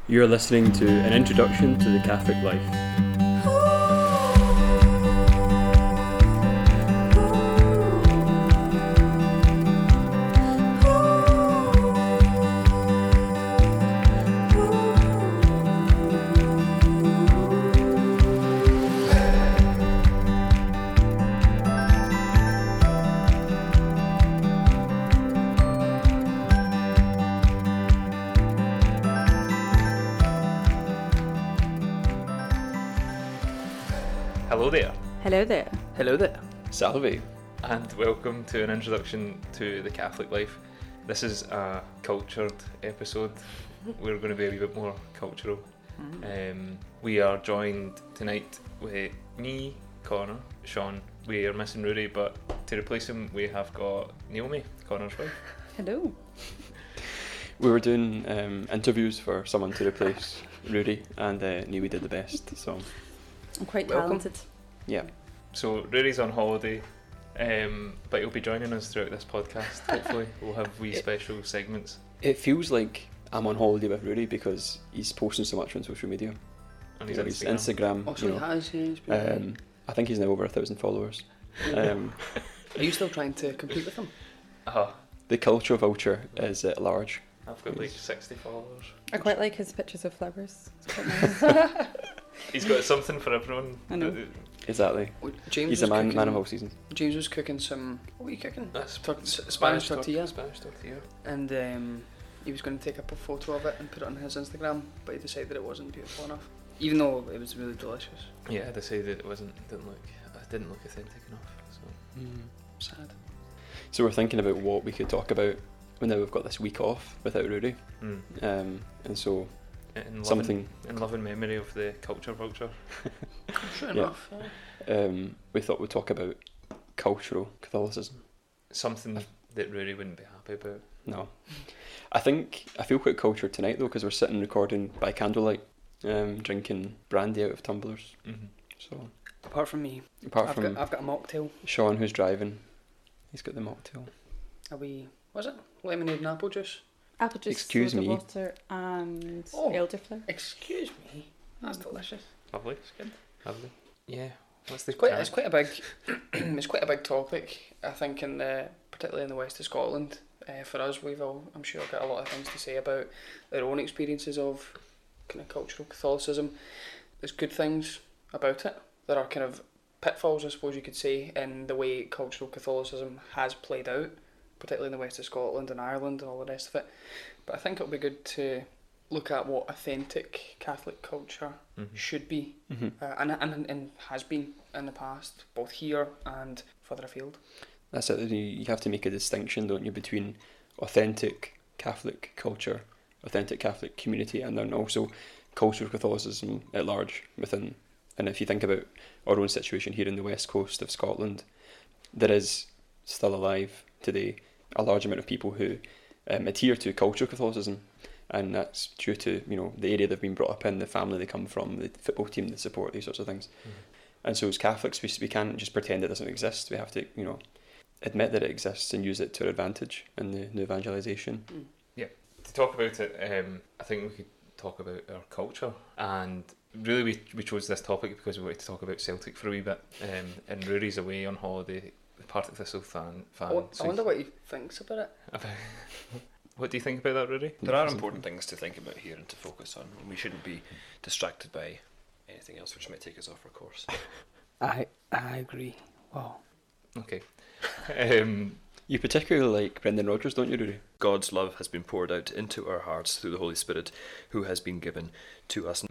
You're listening to An Introduction to the Catholic Life. Hello there, Hello there. Hello there. Salve. and welcome to an introduction to the Catholic life. This is a cultured episode. We're going to be a wee bit more cultural. We are joined tonight with me, Connor, Sean. We are missing Rudy, but to replace him, we have got Naomi, Connor's wife. Hello. We were doing interviews for someone to replace Rudy, and knew we did the best, so I'm quite Welcome. talented. yeah. So Rudy's on holiday, but he'll be joining us throughout this podcast. Hopefully, we'll have wee special segments. It feels like I'm on holiday with Rudy because he's posting so much on social media. On his You know, his Instagram. Instagram, Also, you he know, has, yeah, he's been- I think he's now over 1,000 followers. Um, Are you still trying to compete with him? the culture vulture is at large. I've got like 60 followers. I quite like his pictures of flowers. It's quite nice. He's got something for everyone. I know. Exactly. Well, James He's was a man cooking, of all seasons. James was cooking some. What were you cooking? That's Spanish tortilla. Spanish tortilla. And he was going to take up a photo of it and put it on his Instagram, but he decided that it wasn't beautiful enough, even though it was really delicious. Yeah, I decided it didn't look authentic enough. So Sad. So we're thinking about what we could talk about when now we've got this week off without Rudy. And so in something loving memory of the culture vulture. Sure Yeah. enough. we thought we'd talk about cultural Catholicism. Something that Rudy wouldn't be happy about. No. I feel quite cultured tonight though because we're sitting recording by candlelight, drinking brandy out of tumblers. Mm-hmm. So Apart from me, apart I've from got a mocktail. Sean who's driving, he's got the mocktail. Was it lemonade and apple juice? Apple juice, Excuse soda me. water, and Oh. elderflower. Excuse me. That's delicious. Lovely. It's good. Lovely. Yeah. What's the It's quite a big it's quite a big topic, I think, particularly in the west of Scotland. For us, I'm sure got a lot of things to say about our own experiences of kind of cultural Catholicism. There's good things about it. There are kind of pitfalls, I suppose you could say, in the way cultural Catholicism has played out, particularly in the west of Scotland and Ireland and all the rest of it. But I think it'll be good to look at what authentic Catholic culture should be, and has been in the past, both here and further afield. That's it. You have to make a distinction, don't you, between authentic Catholic culture, authentic Catholic community, and then also cultural Catholicism at large within. And if you think about our own situation here in the west coast of Scotland, there is still alive today a large amount of people who adhere to cultural Catholicism, and that's due to the area they've been brought up in, the family they come from, the football team they support, these sorts of things. And so as Catholics, we can't just pretend it doesn't exist. We have to admit that it exists and use it to our advantage in the evangelisation. To talk about it, I think we could talk about our culture, and really we chose this topic because we wanted to talk about Celtic for a wee bit. And Rudy's away on holiday, the Partick Thistle fan. I wonder what he thinks about it. What do you think about that, Rudy? There are important things to think about here and to focus on. We shouldn't be distracted by anything else which might take us off our course. I agree. Wow. Okay. You particularly like Brendan Rodgers, don't you, Rudy? God's love has been poured out into our hearts through the Holy Spirit, who has been given to us.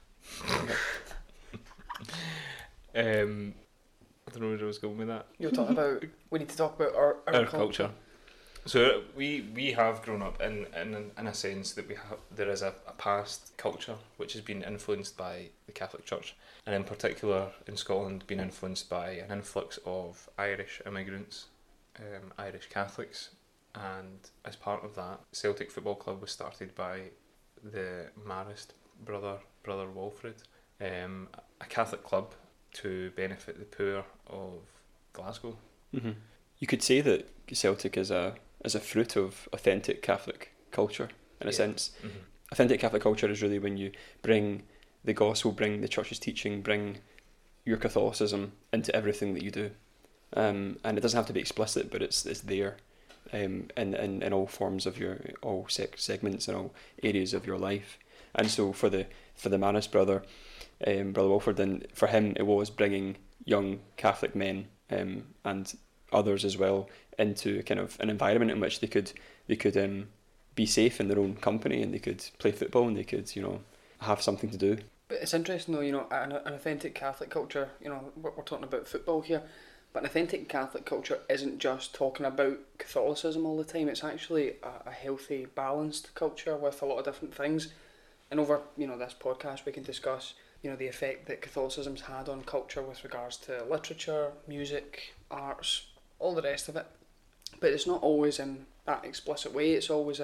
I don't know where I was going with that. You're talking about. We need to talk about our Culture. So we have grown up in a sense that there is a past culture which has been influenced by the Catholic Church, and in particular in Scotland been influenced by an influx of Irish immigrants, Irish Catholics, and as part of that, Celtic Football Club was started by the Marist brother Walfrid, a Catholic club to benefit the poor of Glasgow. You could say that Celtic is a fruit of authentic Catholic culture in a sense. authentic Catholic culture is really when you bring the gospel, bring the church's teaching, bring your Catholicism into everything that you do. And it doesn't have to be explicit, but it's there, in all forms of all segments and all areas of your life. And so for the Manus brother, Brother Wilford, and for him it was bringing young Catholic men and others as well into kind of an environment in which they could be safe in their own company, and they could play football, and they could have something to do. But it's interesting though, an authentic Catholic culture, we're talking about football here, but an authentic Catholic culture isn't just talking about Catholicism all the time. It's actually a healthy, balanced culture with a lot of different things. And over, this podcast we can discuss, the effect that Catholicism's had on culture with regards to literature, music, arts, all the rest of it. But it's not always in that explicit way. It's often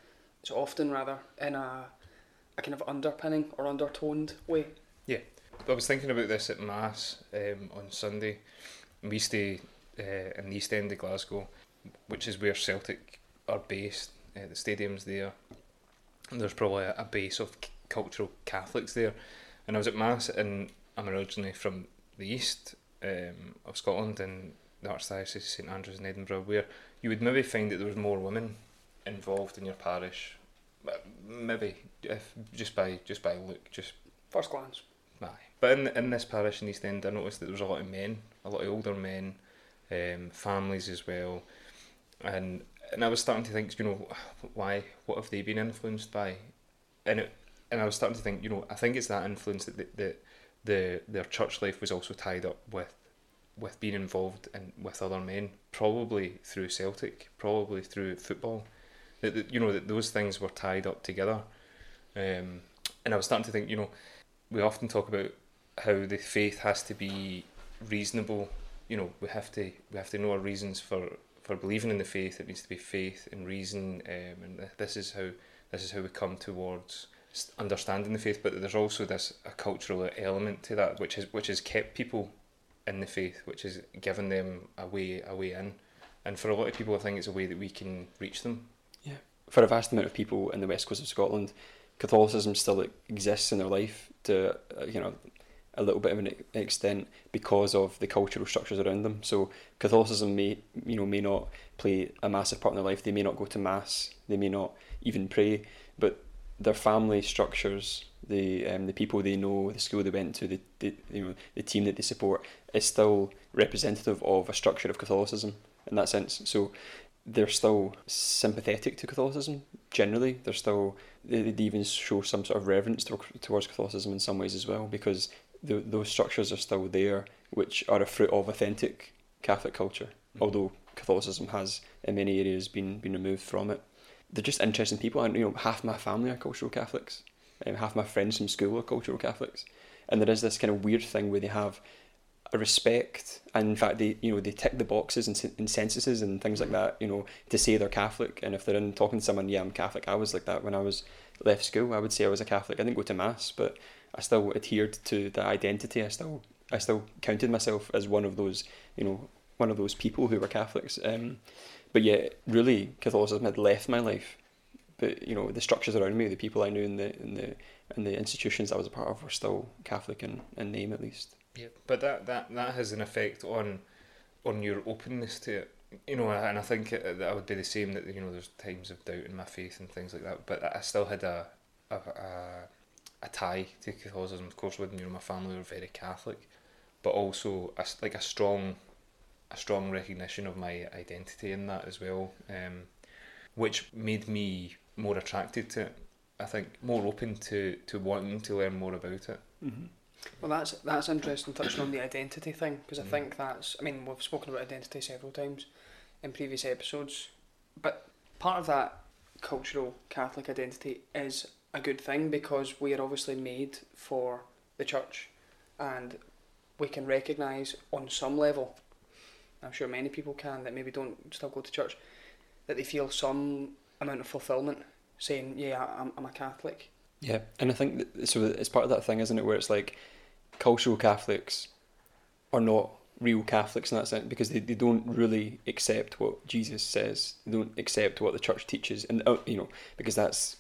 in a kind of underpinning or undertoned way. Yeah, I was thinking about this at Mass on Sunday. We stay in the East End of Glasgow, which is where Celtic are based. The stadium's there. And there's probably a base of cultural Catholics there. And I was at Mass, and I'm originally from the east of Scotland, in the Archdiocese of St Andrews in Edinburgh, where you would maybe find that there was more women involved in your parish. Maybe, if just by look, just first glance. Aye. But in this parish in East End, I noticed that there was a lot of men, a lot of older men, families as well, and I was starting to think, why? What have they been influenced by? And I was starting to think, I think it's that influence that their church life was also tied up with being involved with other men, probably through Celtic, probably through football. That those things were tied up together, and I was starting to think, we often talk about how the faith has to be reasonable. We have to know our reasons for believing in the faith. It needs to be faith and reason, and this is how we come towards understanding the faith. But there's also a cultural element to that, which has kept people in the faith, which has given them a way in. And for a lot of people, I think it's a way that we can reach them. Yeah, for a vast amount of people in the west coast of Scotland, Catholicism still exists in their life to a little bit of an extent because of the cultural structures around them. So Catholicism may not play a massive part in their life. They may not go to mass. They may not even pray, but their family structures, the people they know, the school they went to, the team that they support, is still representative of a structure of Catholicism in that sense. So they're still sympathetic to Catholicism generally. They even show some sort of reverence towards Catholicism in some ways as well, because those structures are still there, which are a fruit of authentic Catholic culture, although Catholicism has in many areas been removed from it. They're just interesting people, and half my family are cultural Catholics, half my friends from school are cultural Catholics, and there is this kind of weird thing where they have a respect, and in fact they tick the boxes in censuses and things like that, to say they're Catholic. And if they're in talking to someone, I'm Catholic. I was like that when I was left school. I would say I was a Catholic. I didn't go to mass, but I still adhered to the identity. I still counted myself as one of those people who were Catholics. But yeah, really, Catholicism had left my life. But the structures around me, the people I knew, and the institutions I was a part of were still Catholic in name, at least. Yeah, but that has an effect on your openness to it, and I think that I would be the same. That there's times of doubt in my faith and things like that, but I still had a tie to Catholicism. Of course, with my family were very Catholic, but also a strong recognition of my identity in that as well, which made me more attracted to it. I think more open to wanting to learn more about it. Mm-hmm. Well, that's interesting, touching on the identity thing, because I think we've spoken about identity several times in previous episodes, but part of that cultural Catholic identity is a good thing, because we are obviously made for the church, and we can recognise on some level, I'm sure many people can that maybe don't still go to church, that they feel some amount of fulfilment saying, I'm a Catholic. Yeah, and I think so it's part of that thing, isn't it, where it's like cultural Catholics are not real Catholics in that sense, because they don't really accept what Jesus says. They don't accept what the church teaches, and because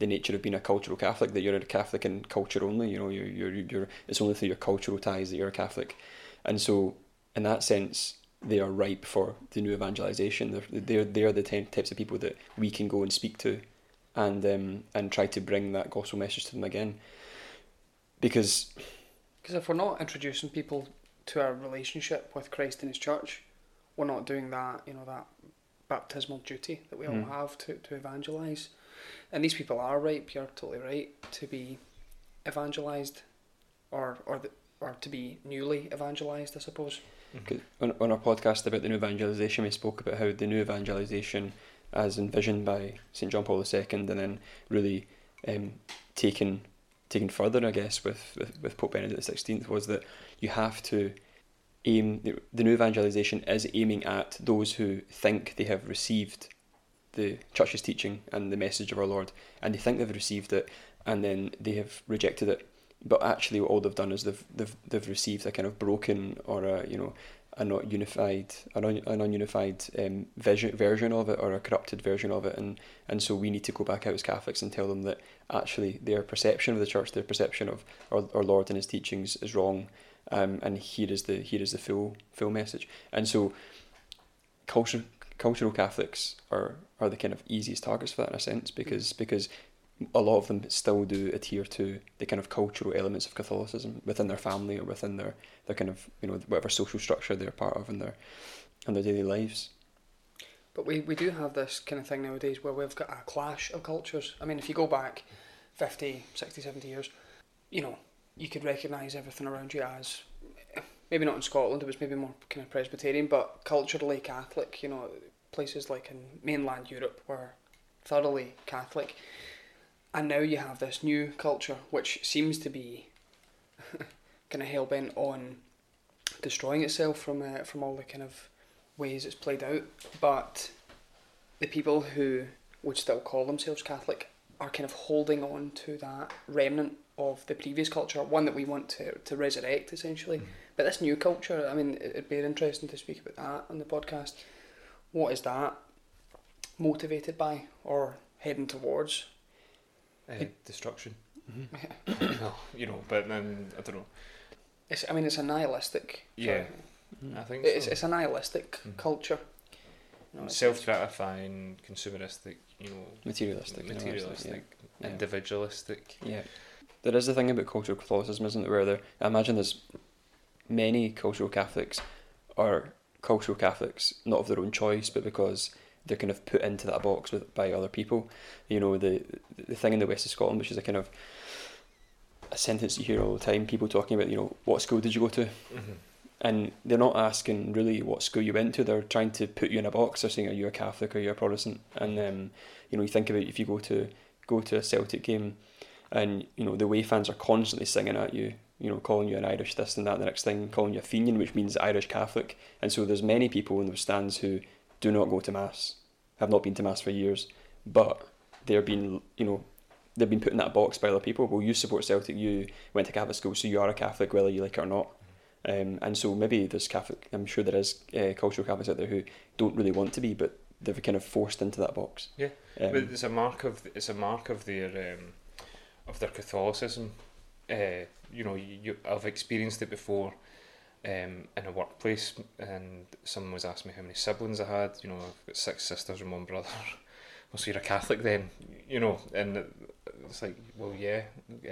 the nature of being a cultural Catholic, that you're a Catholic in culture only. You know, you're it's only through your cultural ties that you're a Catholic, and so in that sense, they are ripe for the new evangelization. They're the types of people that we can go and speak to, and try to bring that gospel message to them again. Because if we're not introducing people to our relationship with Christ and His Church, we're not doing that, that baptismal duty that we all have to evangelise. And these people are ripe, you're totally right, to be evangelised, or to be newly evangelised, I suppose. On our podcast about the new evangelisation, we spoke about how the new evangelisation, as envisioned by St. John Paul II, and then really taken further, I guess, with Pope Benedict XVI, was that you have to aim, the new evangelisation is aiming at those who think they have received the Church's teaching and the message of our Lord, and they think they've received it, and then they have rejected it. But actually, all they've done is they've received a kind of broken, or a not unified, an ununified version of it, or a corrupted version of it, and so we need to go back out as Catholics and tell them that actually their perception of the Church, their perception of our Lord and His teachings is wrong, and here is the full message. And so cultural Catholics are the kind of easiest targets for that, in a sense, because a lot of them still do adhere to the kind of cultural elements of Catholicism within their family, or within their kind of, whatever social structure they're part of in their daily lives. But we do have this kind of thing nowadays where we've got a clash of cultures. I mean, if you go back 50, 60, 70 years, you could recognise everything around you as, maybe not in Scotland, it was maybe more kind of Presbyterian, but culturally Catholic. Places like in mainland Europe were thoroughly Catholic. And now you have this new culture, which seems to be kind of hell-bent on destroying itself from all the kind of ways it's played out. But the people who would still call themselves Catholic are kind of holding on to that remnant of the previous culture, one that we want to resurrect, essentially. But this new culture, I mean, it'd be interesting to speak about that on the podcast. What is that motivated by, or heading towards? Destruction. But then I don't know. It's a nihilistic. Yeah, I think it's a nihilistic culture. Self-gratifying, consumeristic, materialistic, individualistic. Yeah, there is the thing about cultural Catholicism, isn't there? Where I imagine there's many cultural Catholics are cultural Catholics not of their own choice, but because they're kind of put into that box by other people. The thing in the west of Scotland, which is a kind of a sentence you hear all the time, people talking about, what school did you go to? Mm-hmm. And they're not asking really what school you went to, they're trying to put you in a box. They're saying, are you a Catholic or are you a Protestant? And you think about if you go to a Celtic game, and the away fans are constantly singing at you, calling you an Irish this and that, the next thing calling you a Fenian, which means Irish Catholic. And so there's many people in those stands who do not go to Mass, have not been to Mass for years, but they're being they've been put in that box by other people. Well, you support Celtic, you went to Catholic school, so you are a Catholic whether you like it or not. And so maybe there's Catholic, I'm sure there is cultural Catholics out there who don't really want to be, but they've kind of forced into that box. Yeah, but it's a mark of their Catholicism. I've experienced it before. In a workplace, and someone was asking me how many siblings I had. I've got 6 sisters and 1 brother. Well, so you're a Catholic then, and it's like, well, yeah,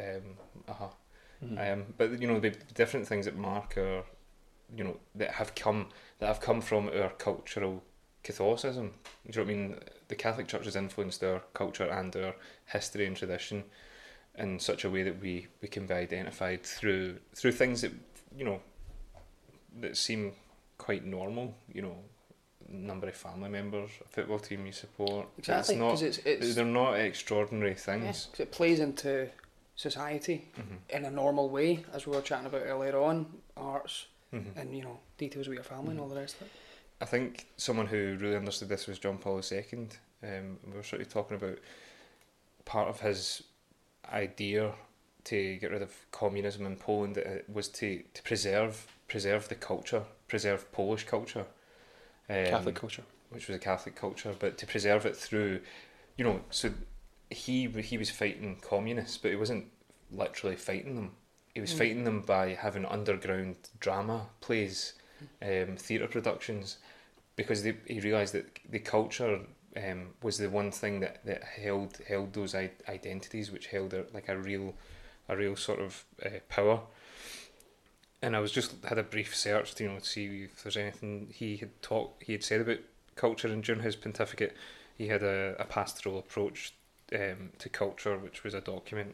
I am. But the different things that mark our, that have come from our cultural Catholicism. Do you know what I mean? The Catholic Church has influenced our culture and our history and tradition in such a way that we can be identified through things that that seem quite normal, number of family members, a football team you support. Exactly, because they're not extraordinary things. Yeah, 'cause it plays into society in a normal way, as we were chatting about earlier on, arts and details with your family and all the rest of it. I think someone who really understood this was John Paul II. We were sort of talking about part of his idea to get rid of communism in Poland was to preserve the culture, preserve Polish culture, Catholic culture, which was a Catholic culture, but to preserve it through, so he was fighting communists, but he wasn't literally fighting them. He was fighting them by having underground drama plays, theatre productions, because he realised that the culture was the one thing that held those identities, which held a real sort of power. And I had a brief search to see if there's anything he had said about culture, and during his pontificate he had a pastoral approach to culture, which was a document.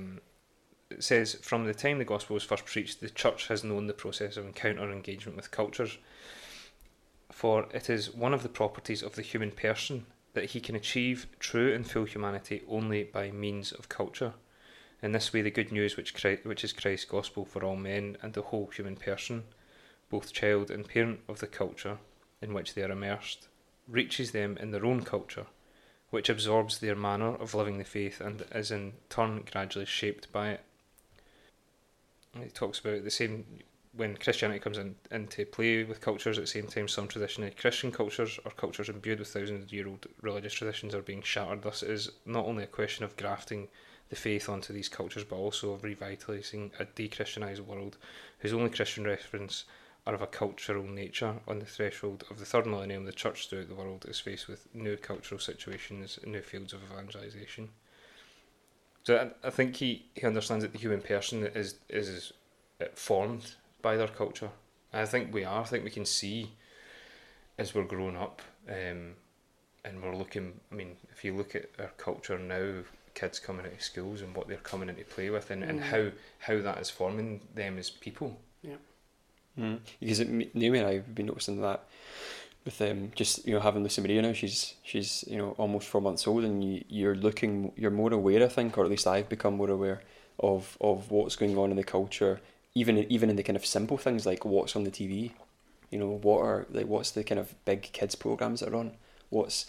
It says, from the time the gospel was first preached, the church has known the process of encounter and engagement with cultures, for it is one of the properties of the human person that he can achieve true and full humanity only by means of culture. In this way, the good news, which is Christ's gospel for all men and the whole human person, both child and parent of the culture in which they are immersed, reaches them in their own culture, which absorbs their manner of living the faith and is in turn gradually shaped by it. He talks about the same when Christianity comes into play with cultures. At the same time, some traditionally Christian cultures or cultures imbued with thousands-year-old religious traditions are being shattered. Thus, it is not only a question of grafting the faith onto these cultures, but also of revitalising a de-Christianised world whose only Christian reference are of a cultural nature. On the threshold of the third millennium, the church throughout the world is faced with new cultural situations and new fields of evangelisation. So I think he understands that the human person is formed by their culture. I think we are. I think we can see as we're growing up, and we're looking. I mean, if you look at our culture now, kids coming out of schools and what they're coming into play with, and how that is forming them as people. Yeah. Because Naomi and I have been noticing that with just having Lucy Maria now. She's almost 4 months old, and you're more aware, I think, or at least I've become more aware of what's going on in the culture, even in the kind of simple things like what's on the TV. What's the kind of big kids programs that are on, what's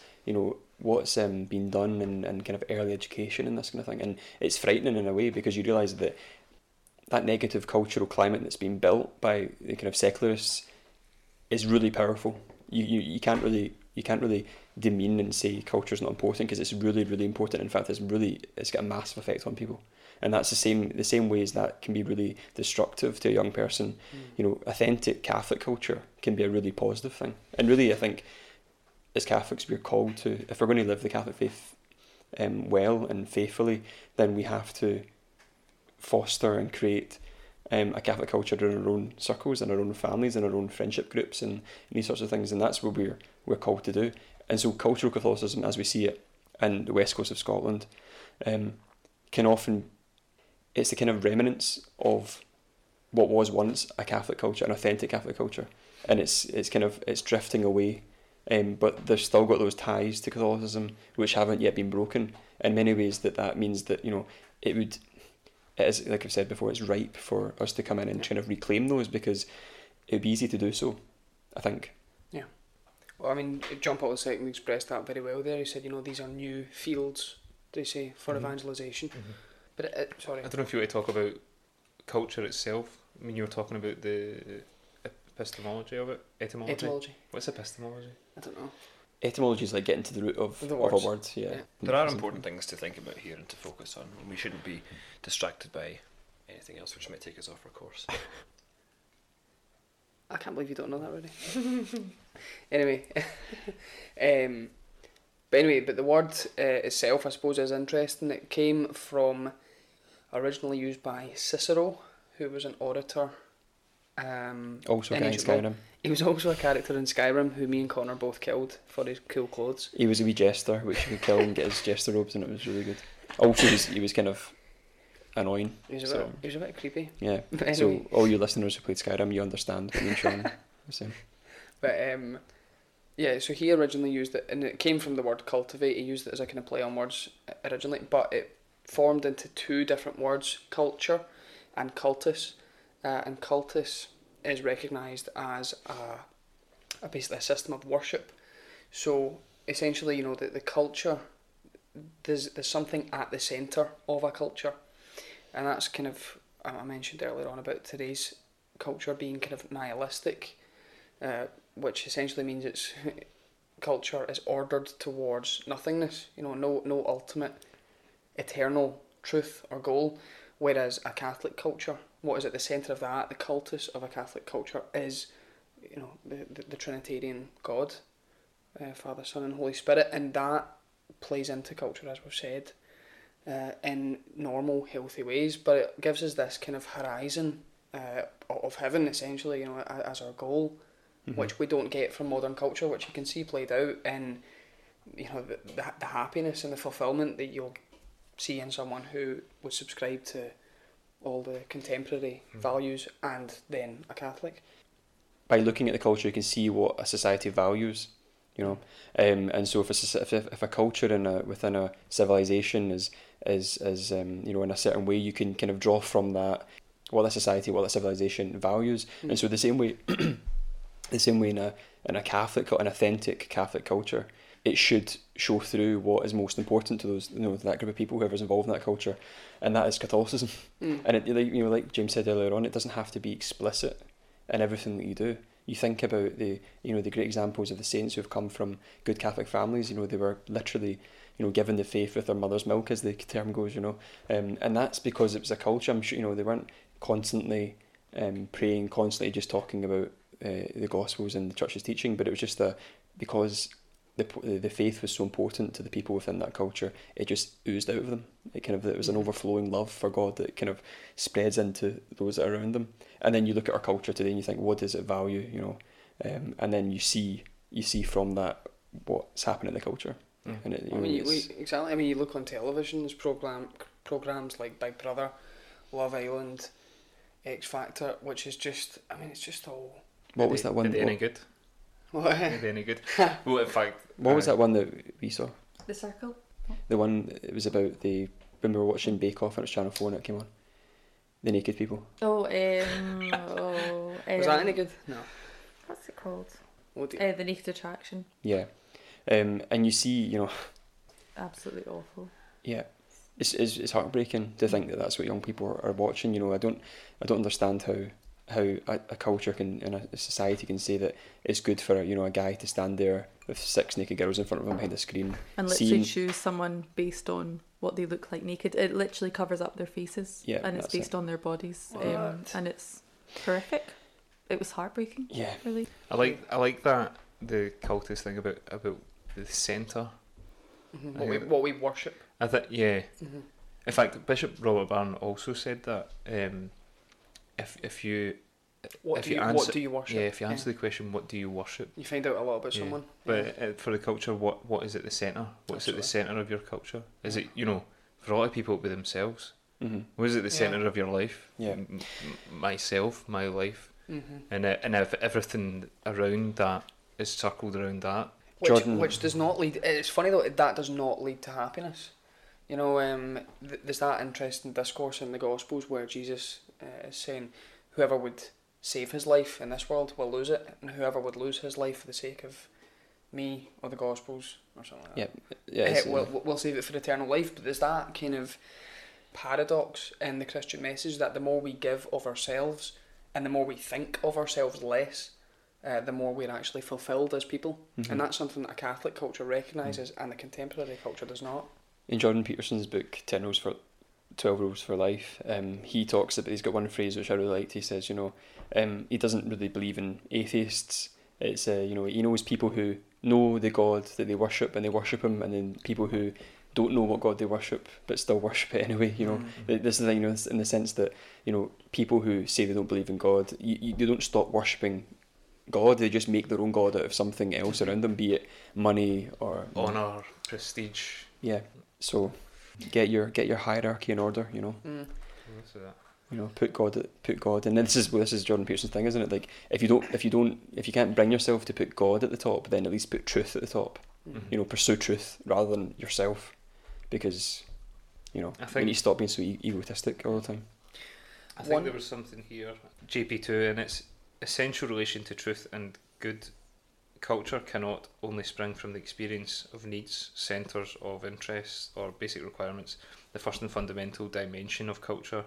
being done and kind of early education and this kind of thing. And it's frightening in a way, because you realise that negative cultural climate that's been built by the kind of secularists is really powerful. You can't really demean and say culture's not important, because it's really, really important. In fact, it's got a massive effect on people. And that's the same ways that can be really destructive to a young person. Authentic Catholic culture can be a really positive thing. And really, I think, as Catholics, we're called to, if we're going to live the Catholic faith well and faithfully, then we have to foster and create a Catholic culture in our own circles and our own families and our own friendship groups and these sorts of things. And that's what we're called to do. And so cultural Catholicism, as we see it in the west coast of Scotland, can often, it's the kind of remnants of what was once a Catholic culture, an authentic Catholic culture, and it's drifting away. But there's still got those ties to Catholicism which haven't yet been broken. In many ways, that means that it is, like I've said before, it's ripe for us to come in and kind of reclaim those, because it would be easy to do so, I think. Yeah. Well, I mean, John Paul II expressed that very well there. He said, these are new fields, they say, for evangelisation. Mm-hmm. But sorry. I don't know if you want to talk about culture itself. I mean, you were talking about the epistemology of it. Etymology. What's epistemology? I don't know. Etymology is like getting to the root of a word. Yeah. There are important things to think about here and to focus on, and we shouldn't be distracted by anything else which might take us off our course. I can't believe you don't know that already. Anyway, but the word itself, I suppose, is interesting. It came from, originally used by Cicero, who was an orator. Also a guy in Skyrim. He was also a character in Skyrim who me and Connor both killed for his cool clothes. He was a wee jester, which you could kill and get his jester robes, and it was really good. Also, he was kind of annoying. He was a bit creepy. Yeah. Anyway. So all you listeners who played Skyrim, you understand what me and Sean were saying. But so he originally used it, and it came from the word cultivate. He used it as a kind of play on words originally, but it formed into two different words: culture and cultus. And cultus is recognised as basically a system of worship. So essentially, the culture, there's something at the centre of a culture, and that's kind of, I mentioned earlier on about today's culture being kind of nihilistic, which essentially means culture is ordered towards nothingness. No ultimate eternal truth or goal, whereas a Catholic culture, what is at the centre of that, the cultus of a Catholic culture is, you know, the Trinitarian God, Father, Son and Holy Spirit, and that plays into culture, as we've said, in normal, healthy ways, but it gives us this kind of horizon of heaven, essentially, you know, as our goal, which we don't get from modern culture, which you can see played out in, you know, the happiness and the fulfilment that you'll see in someone who would subscribe to all the contemporary values and then a Catholic. By looking at the culture, you can see what a society values, you know, and so if a culture within a civilization is you know, in a certain way, you can kind of draw from that what that society, what that civilization values, and so the same way in a Catholic, an authentic Catholic culture, it should show through what is most important to those, you know, that group of people, whoever's involved in that culture, and that is Catholicism. And it, you know, like James said earlier on, it doesn't have to be explicit in everything that you do. You think about the great examples of the saints who have come from good Catholic families. You know, they were literally, you know, given the faith with their mother's milk, as the term goes. You know, and that's because it was a culture. I'm sure, you know, they weren't constantly praying, constantly just talking about the Gospels and the Church's teaching, but it was just because the faith was so important to the people within that culture, it just oozed out of them. It was an overflowing love for God that kind of spreads into those that are around them. And then you look at our culture today and you think, what does it value? You know, and then you see from that what's happening in the culture. And it, exactly. I mean, you look on television, there's programs like Big Brother, Love Island, X Factor, which is just, I mean, it's just all. What was that one? Are they any good? What? Are they any good? Well, in fact, what was that one that we saw? The Circle? The one, it was about when we were watching Bake Off and it was Channel 4 and it came on. The naked people. Was Was that any good? No. What's it called? The The Naked Attraction. Yeah. And you see, you know. Absolutely awful. Yeah. It's heartbreaking to think that that's what young people are watching. You know, I don't understand how a culture and a society can say that it's good for a guy to stand there with 6 naked girls in front of him behind a screen and literally choose someone based on what they look like naked. It literally covers up their faces, and it's based on their bodies, and it's horrific. It was heartbreaking. Yeah, really. I like that, the cultist thing about the centre. What we worship. I think In fact, Bishop Robert Barron also said that what do you worship? Yeah, if you answer the question, what do you worship? You find out a lot about someone. But for the culture, what is at the centre? What's at the centre of your culture? Is it, you know, for a lot of people, it would be themselves. What is at the centre of your life? Yeah. Myself, my life. And if everything around that is circled around that. Which does not lead... It's funny though, that does not lead to happiness. You know, there's that interesting discourse in the Gospels where Jesus is saying, whoever would save his life in this world will lose it, and whoever would lose his life for the sake of me or the Gospels or something like that, we'll save it for eternal life. But there's that kind of paradox in the Christian message that the more we give of ourselves and the more we think of ourselves less, the more we're actually fulfilled as people. And that's something that a Catholic culture recognises and the contemporary culture does not. In Jordan Peterson's book 12 Rules for Life, he talks about, he's got one phrase which I really liked. He says, you know, he doesn't really believe in atheists. It's you know, he knows people who know the God that they worship and they worship him, and then people who don't know what God they worship but still worship it anyway. You know, this is the thing, you know, in the sense that, you know, people who say they don't believe in God, they don't stop worshipping God. They just make their own God out of something else around them, be it money or honour, prestige. Yeah. So get your hierarchy in order. You know. You know, put God, and this is Jordan Peterson's thing, isn't it? Like, if you can't bring yourself to put God at the top, then at least put truth at the top. You know, pursue truth rather than yourself, because, you know, I think you need to stop being so egotistic all the time. I think there was something here, JP2, and its essential relation to truth and good culture cannot only spring from the experience of needs, centres of interests, or basic requirements. The first and fundamental dimension of culture,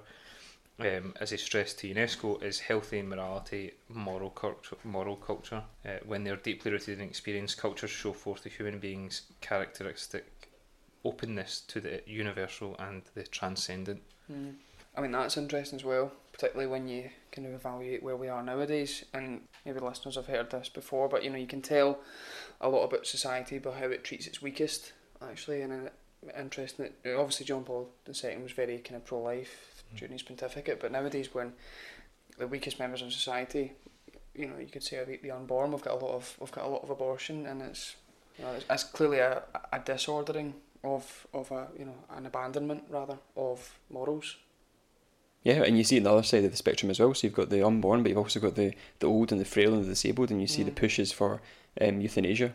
as he stressed to UNESCO, is healthy morality, moral culture. When they are deeply rooted in experience, cultures show forth the human being's characteristic openness to the universal and the transcendent. I mean, that's interesting as well, particularly when you kind of evaluate where we are nowadays, and maybe listeners have heard this before, but you can tell a lot about society by how it treats its weakest, actually, and interesting that obviously John Paul II was very kind of pro-life during his pontificate, but nowadays when the weakest members of society, you could say the unborn, we've got a lot of abortion, and it's clearly a disordering of an abandonment rather of morals. Yeah, and you see it on the other side of the spectrum as well. So you've got the unborn, but you've also got the old and the frail and the disabled, and you see the pushes for euthanasia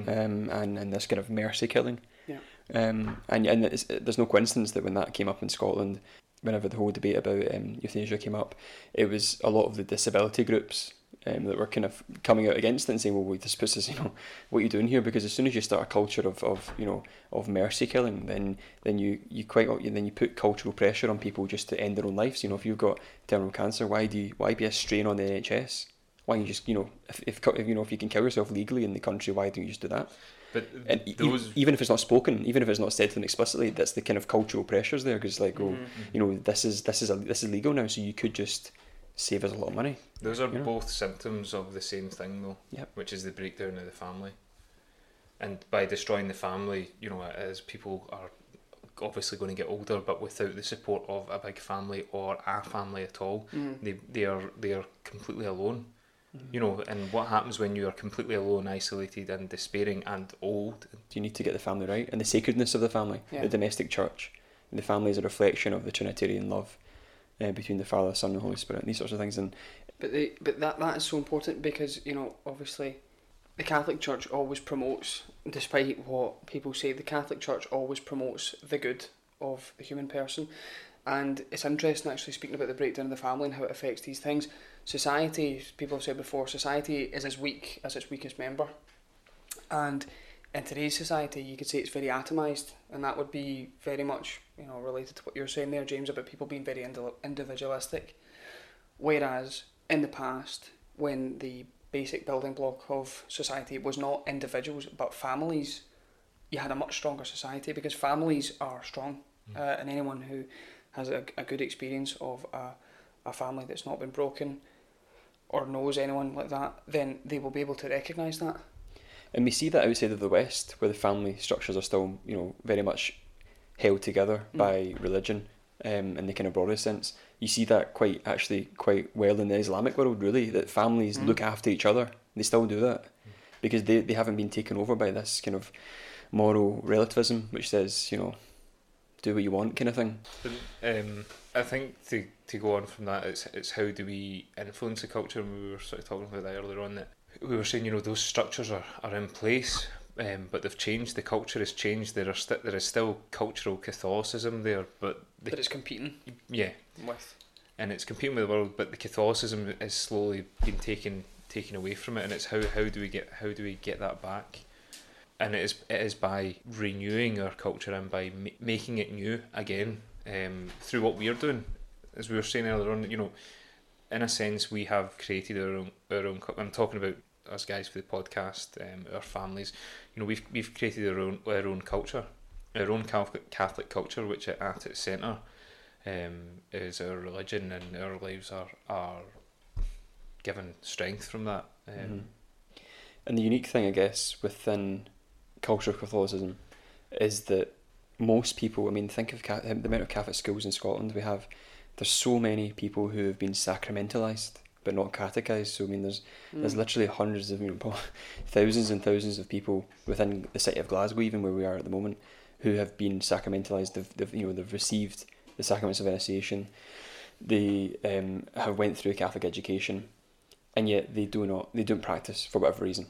and this kind of mercy killing. Yeah. And there's no coincidence that when that came up in Scotland, whenever the whole debate about euthanasia came up, it was a lot of the disability groups that were kind of coming out against it and saying, well, this is, what are you doing here? Because as soon as you start a culture of mercy killing, then you put cultural pressure on people just to end their own lives. If you've got terminal cancer, why be a strain on the NHS? Why don't you just if you can kill yourself legally in the country, why don't you just do that? But even if it's not spoken, even if it's not said to them explicitly, that's the kind of cultural pressures there. Because this is legal now, so you could just save us a lot of money. Those are both symptoms of the same thing, though. Yep. Which is the breakdown of the family. And by destroying the family, as people are obviously going to get older, but without the support of a big family or a family at all, they are completely alone. And what happens when you are completely alone, isolated and despairing and old? You need to get the family right, and the sacredness of the family, the domestic church. And the family is a reflection of the Trinitarian love between the Father, Son and Holy Spirit, and these sorts of things. But that is so important because, obviously the Catholic Church always promotes, despite what people say, the Catholic Church always promotes the good of the human person. And it's interesting actually speaking about the breakdown of the family and how it affects these things. Society, people have said before, society is as weak as its weakest member. And in today's society, you could say it's very atomised, and that would be very much, related to what you're saying there, James, about people being very individualistic. Whereas in the past, when the basic building block of society was not individuals but families, you had a much stronger society because families are strong. And anyone who has a good experience of a family that's not been broken or knows anyone like that, then they will be able to recognise that. And we see that outside of the West, where the family structures are still, very much held together by religion, in the kind of broadest sense. You see that quite well in the Islamic world, really, that families look after each other. They still do that because they haven't been taken over by this kind of moral relativism, which says, do what you want kind of thing. I think to go on from that, it's how do we influence the culture? And we were sort of talking about that earlier on, that we were saying, those structures are in place, but they've changed. The culture has changed. There is still cultural Catholicism there, but it's competing. Yeah, with, and it's competing with the world. But the Catholicism is slowly being taken away from it, and it's how do we get that back? And it is by renewing our culture and by making it new again, through what we are doing. As we were saying earlier on, in a sense, we have created our own. I'm talking about us guys for the podcast, our families. We've created our own culture, our own Catholic culture, which at its centre is our religion, and our lives are given strength from that. And the unique thing, I guess, within cultural Catholicism is that most people, think of the amount of Catholic schools in Scotland we have. There's so many people who have been sacramentalised but not catechized. So there's literally hundreds of, thousands and thousands of people within the city of Glasgow, even where we are at the moment, who have been sacramentalised. They've received the sacraments of initiation. They have went through a Catholic education, and yet they don't practice for whatever reason.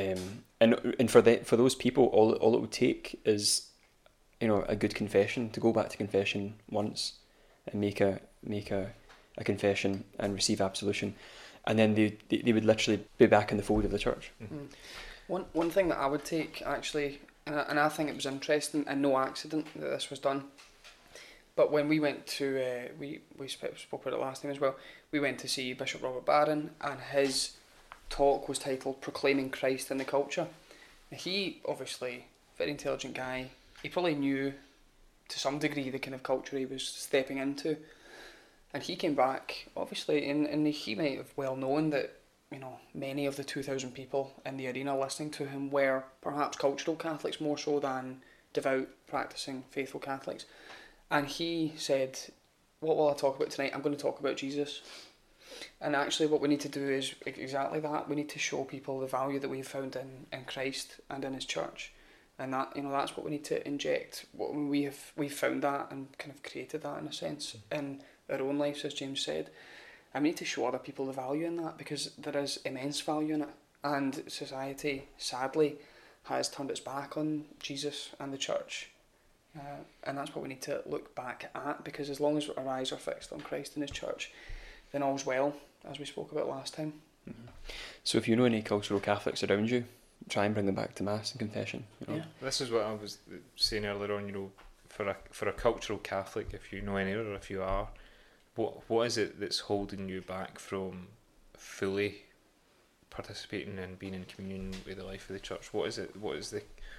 And for those people, all it would take is, a good confession, to go back to confession once and make a confession and receive absolution, and then they would literally be back in the fold of the church. One thing that I would take actually, and I think it was interesting and no accident that this was done, but when we went to we spoke about it last time as well, we went to see Bishop Robert Barron, and his talk was titled "Proclaiming Christ in the Culture." He obviously very intelligent guy, he probably knew to some degree the kind of culture he was stepping into. And he came back, obviously, and he might have well known that, you know, many of the 2,000 people in the arena listening to him were perhaps cultural Catholics more so than devout, practising, faithful Catholics. And he said, what will I talk about tonight? I'm going to talk about Jesus. And actually what we need to do is exactly that. We need to show people the value that we've found in Christ and in his church. And that, you know, that's what we need to inject. We've found that and kind of created that in a sense in our own lives, as James said. And we need to show other people the value in that, because there is immense value in it. And society, sadly, has turned its back on Jesus and the church. And that's what we need to look back at, because as long as our eyes are fixed on Christ and his church, then all's well, as we spoke about last time. Mm-hmm. So if you know any cultural Catholics around you, try and bring them back to Mass and confession. You know? Yeah, this is what I was saying earlier on. You know, for a cultural Catholic, if you know any, or if you are, what is it that's holding you back from fully participating and being in communion with the life of the church? What is it? Is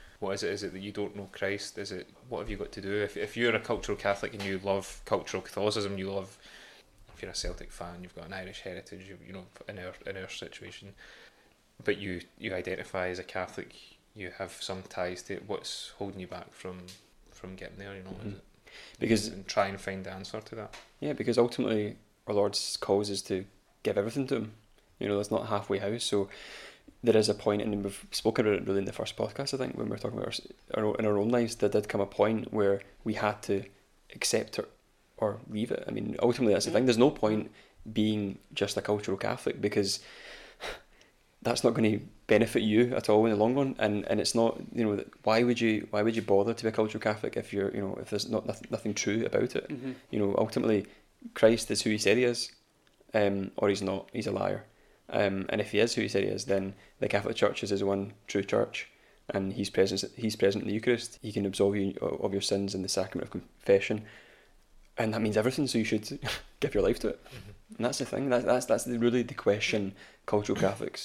it that you don't know Christ? Is it, what have you got to do? If you're a cultural Catholic and you love cultural Catholicism, you love, if you're a Celtic fan, you've got an Irish heritage, you know, in our situation, but you identify as a Catholic, you have some ties to it. What's holding you back from getting there? You know, is it? Because and try and find the answer to that. Yeah, because ultimately our Lord's calls us to give everything to him. You know, there's not a halfway house. So there is a point, and we've spoken about it really in the first podcast, I think, when we were talking about in our own lives, there did come a point where we had to accept it or leave it. I mean, ultimately that's the thing. There's no point being just a cultural Catholic, because that's not going to benefit you at all in the long run, and it's not, you know, why would you bother to be a cultural Catholic if you're, you know, if there's nothing true about it. Mm-hmm. You know, ultimately Christ is who he said he is, or he's not, he's a liar, and if he is who he said he is, then the Catholic Church is his one true church, and he's present in the Eucharist. He can absolve you of your sins in the sacrament of confession, and that means everything, so you should give your life to it. Mm-hmm. And that's the thing, that's really the question cultural Catholics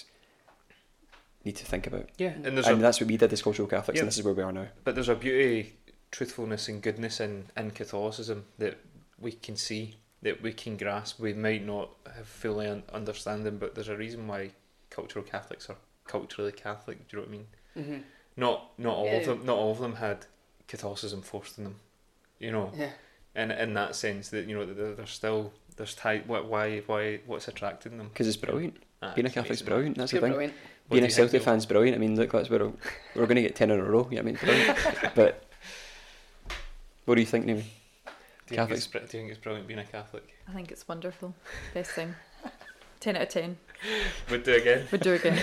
need to think about. Yeah, and that's what we did as cultural Catholics, and this is where we are now. But there's a beauty, truthfulness and goodness in Catholicism that we can see, that we can grasp. We might not have fully understanding, but there's a reason why cultural Catholics are culturally Catholic. Do you know what I mean? Mm-hmm. Not all of them. Not all of them had Catholicism forced on them. You know. Yeah. And in that sense, that, you know, there's tie. What's attracting them? Because it's brilliant. Being a Catholic's brilliant. That's the thing. Brilliant. Being a Celtic fan's brilliant. I mean, look, that's where we're going to get 10 in a row. Yeah, I mean, brilliant. But what do you think, Naomi? Do you think it's brilliant being a Catholic? I think it's wonderful. Best thing. 10 out of 10. Would do again. Would do again.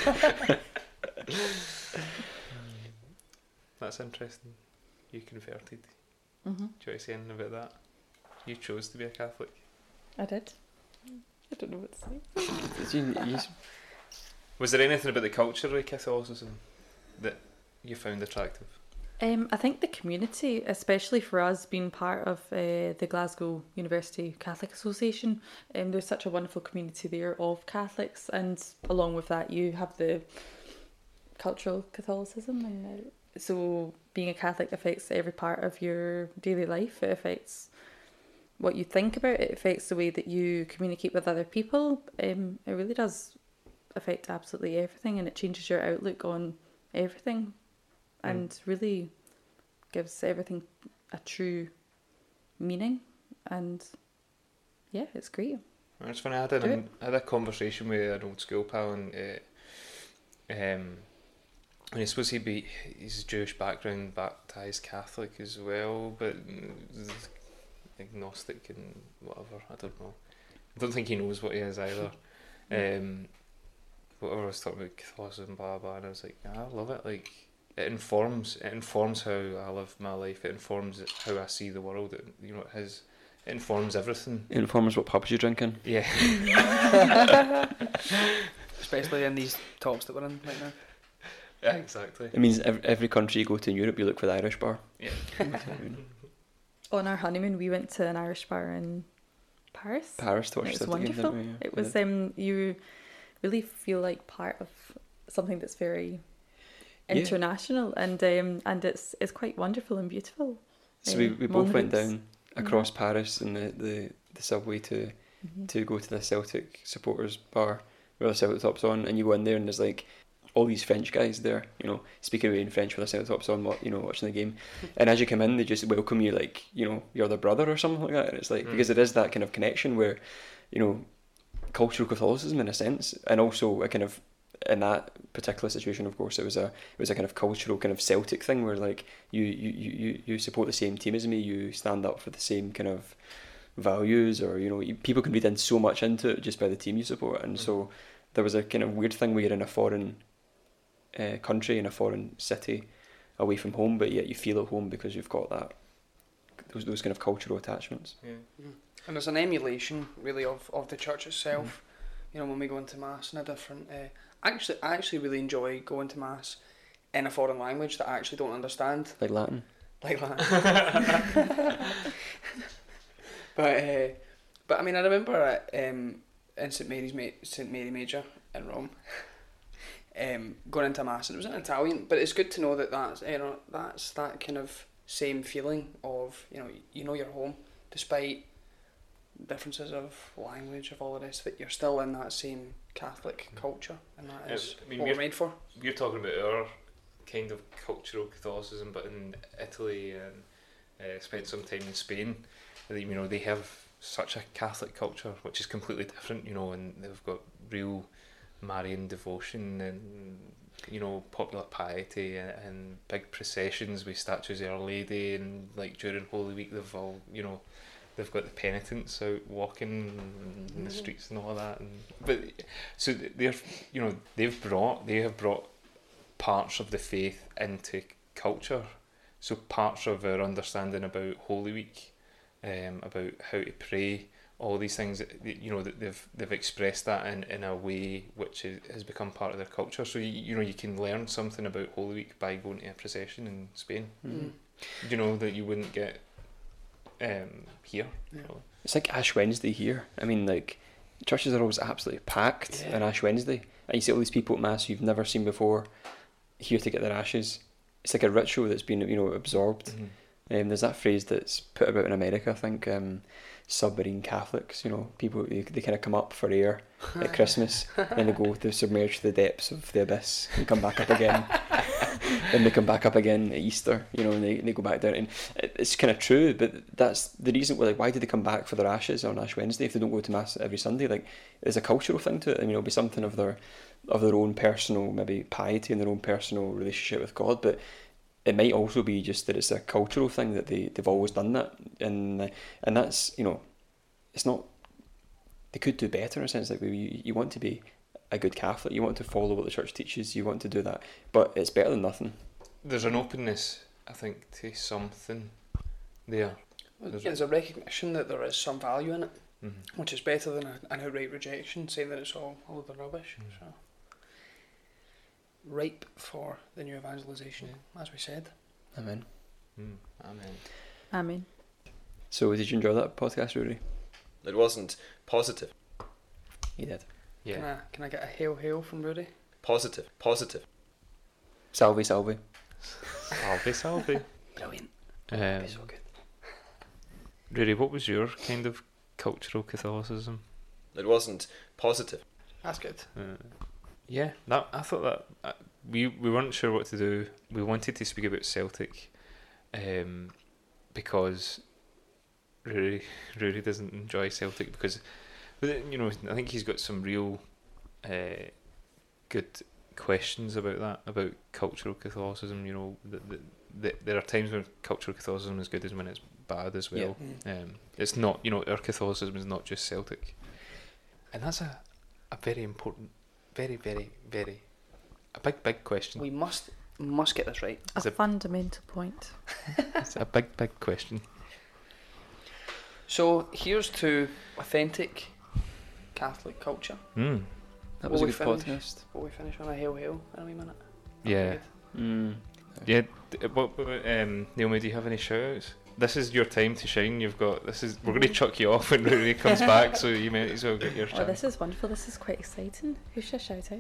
That's interesting. You converted. Mm-hmm. Do you want to say anything about that? You chose to be a Catholic. I did. I don't know what to say. Was there anything about the culture of Catholicism that you found attractive? I think the community, especially for us being part of the Glasgow University Catholic Association, there's such a wonderful community there of Catholics, and along with that you have the cultural Catholicism, and so being a Catholic affects every part of your daily life. It affects what you think about, it affects the way that you communicate with other people. It really does affect absolutely everything, and it changes your outlook on everything, and really gives everything a true meaning. And yeah, it's great. It's funny, I had a conversation with an old school pal, and I suppose he's Jewish background, baptised Catholic as well, but agnostic and whatever, I don't know. I don't think he knows what he is either. Whatever I was talking about Catholicism, blah blah, and I was like, I love it. Like, it informs how I live my life. It informs how I see the world. It informs everything. It informs what pubs you're drinking. Yeah. Especially in these talks that we're in right now. Yeah, exactly. It means every country you go to in Europe, you look for the Irish bar. Yeah. On our honeymoon, we went to an Irish bar in Paris. Paris, to watch it was the wonderful. Game, yeah. It was you really feel like part of something that's very international, and it's quite wonderful and beautiful. So we both went monuments. down across Paris in the subway to go to the Celtic supporters bar with the Celtic tops on, and you go in there and there's like all these French guys there, you know, speaking away in French with the Celtic tops on, you know, watching the game. And as you come in, they just welcome you like, you know, you're their brother or something like that. And it's like, because it is that kind of connection where, you know, cultural Catholicism in a sense, and also a kind of, in that particular situation, of course, it was a kind of cultural kind of Celtic thing where like you support the same team as me, you stand up for the same kind of values, or you know, people can read in so much into it just by the team you support. And so there was a kind of weird thing where you're in a foreign country, in a foreign city, away from home, but yet you feel at home because you've got that those kind of cultural attachments. And there's an emulation really of the church itself. You know, when we go into mass in a different I actually really enjoy going to mass in a foreign language that I actually don't understand. Like Latin. But I mean, I remember in St Mary Major in Rome, going into mass, and it was in Italian. But it's good to know that that's that kind of same feeling of you know you're home, despite differences of language, of all the rest of it. You're still in that same Catholic culture, and that is what we're made for. You're talking about our kind of cultural Catholicism, but in Italy and spent some time in Spain. You know, they have such a Catholic culture, which is completely different. You know, and they've got real Marian devotion and you know popular piety and big processions with statues of Our Lady, and like during Holy Week they've all they've got the penitents out walking in the streets and all of that. But so they have brought parts of the faith into culture. So parts of our understanding about Holy Week, about how to pray, all these things, that they've expressed that in a way which has become part of their culture. So you can learn something about Holy Week by going to a procession in Spain. You know, that you wouldn't get here. It's like Ash Wednesday here. I mean, like, churches are always absolutely packed on Ash Wednesday, and you see all these people at mass you've never seen before here to get their ashes. It's like a ritual that's been absorbed. There's that phrase that's put about in America, I think, submarine Catholics. You know, people they kind of come up for air at Christmas, and they submerge to the depths of the abyss and come back up again. And they come back up again at Easter, and they go back down. And it's kind of true, but that's the reason. Well, like, why did they come back for their ashes on Ash Wednesday if they don't go to mass every Sunday? Like, there's a cultural thing to it. I mean, it'll be something of their own personal maybe piety and their own personal relationship with God, but it might also be just that it's a cultural thing that they've always done that, and that's it's not. They could do better in a sense. Like, you want to be a good Catholic, you want to follow what the church teaches, you want to do that, but it's better than nothing. There's an openness, I think, to something there. There's a recognition that there is some value in it, which is better than an outright rejection, saying that it's all of the rubbish. So, ripe for the new evangelization, as we said. Amen. Amen. So, did you enjoy that podcast, Rory? It wasn't positive. You did. Yeah. Can I get a hail from Rudy? Positive. Salve. Salve. Brilliant. So good. Rudy, what was your kind of cultural Catholicism? It wasn't positive. That's good. I thought that we weren't sure what to do. We wanted to speak about Celtic, because Rudy doesn't enjoy Celtic because, I think he's got some real good questions about that, about cultural Catholicism. There are times when cultural Catholicism is good as when it's bad as well. It's not, our Catholicism is not just Celtic, and that's a very important, very, very, very, a big question. We must get this right. A fundamental point. It's a big question. So here's to authentic Catholic culture. That was a good podcast. Will we finish on a hail in a wee minute? Yeah. Yeah. What, Naomi, do you have any shout outs? this is your time to shine. You've got we're going to chuck you off when Rory comes back, so you may as well get your Oh, chance. this is wonderful. This is quite exciting. Who should I shout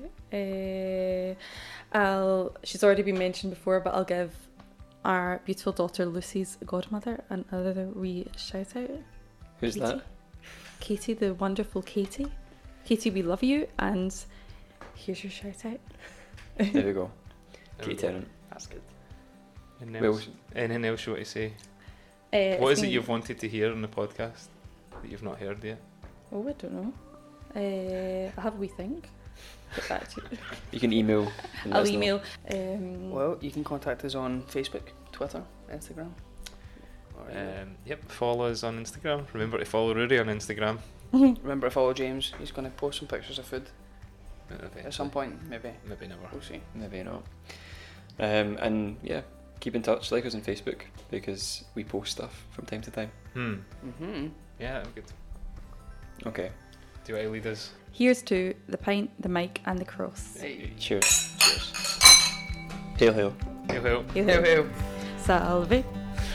out? She's already been mentioned before, but I'll give our beautiful daughter Lucy's godmother another wee shout out. Who's Katie. that? Katie, the wonderful Katie. Katie, we love you, and here's your shout out. There we go. There we Kate go. Tennant. That's good. Anything else you want to say? What It's is it been- you've wanted to hear on the podcast that you've not heard yet? Oh, I don't know. I'll have a wee think. Get back to you. You can email. and let I'll us know. email. Well, you can contact us on Facebook, Twitter, Instagram. Or, Yep, follow us on Instagram. Remember to follow Rory on Instagram. remember to follow James. He's going to post some pictures of food at some point, maybe. Maybe never. We'll see. Maybe not. And yeah, keep in touch. Like us on Facebook because we post stuff from time to time. Mm-hmm. Yeah, good. Okay. Do you want to lead us? Here's to the pint, the mic, and the cross. Hey. Cheers. Cheers. Hail, hail. Hail, hail. Hail, Hail, hail. hail. Salve.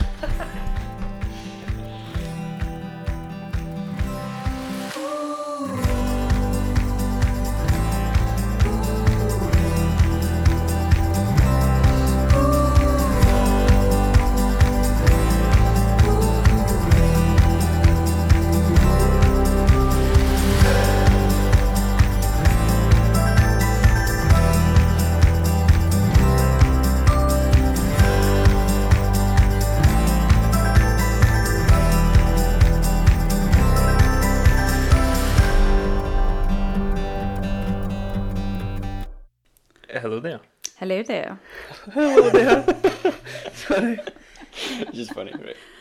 Hello there. Hello there. Hello there. Sorry. It's just funny, right?